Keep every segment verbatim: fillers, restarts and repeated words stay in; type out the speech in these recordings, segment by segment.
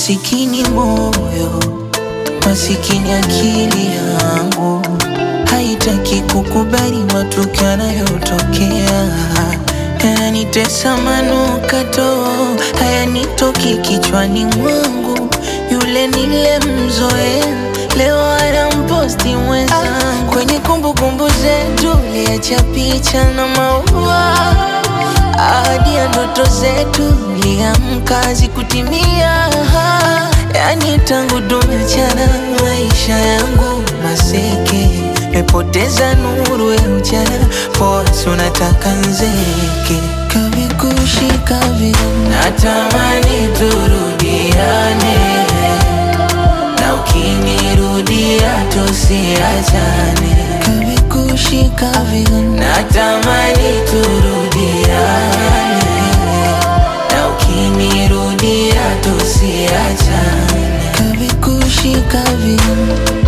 Masikini moyo, masikini akili yangu haitaki kukubali matukio yanayotokea. Yananitesa manukato, hayanitoki kichwani mwangu. Yule nilemzoea leo anamposti mwenzangu. Kwenye kumbukumbu zetu liacha picha na maua, ahadi ya ndoto zetu liamka zikutimia. Yani tangu tumeachana maisha yangu maseke, mepoteza nuru ya ujana, force unataka nzeke. Kavikushika vile natamani turudiane, na ukinirudia tusiachane. Kavikushika vile natamani turudiane, na ukinirudia tusiachane. Kavikushika vile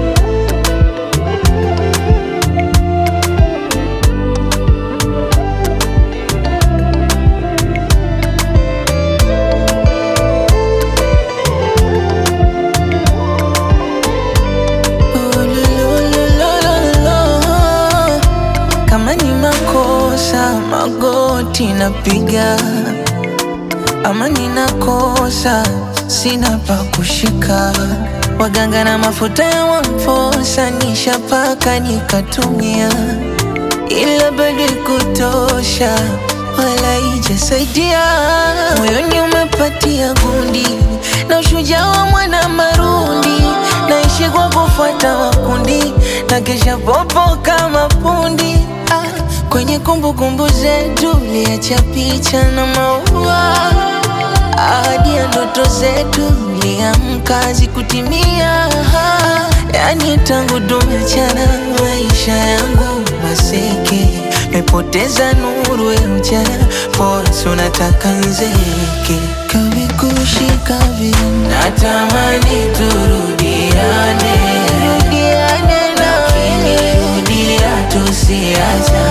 magoti napiga, ama ninakosa sina pa kushika. Waganga na mafuta ya wamfosa nishapaka nikatumia, ila bado kutosha wala ijasaidia. Moyoni umepatia gundi na ushujaa wa mwana marundi, naishi kwa kufuata wakundi na kesha popo kama pundi. Kwenye kumbukumbu zetu liacha picha na maua, ahadi ya ndoto zetu liamka zikutimia. Yani tangu tumeachana maisha yangu maseke, mepoteza nuru ya ujana, force unataka nzeke. Kavikushika vile natamani turudiane, na ukinirudia tusiachane.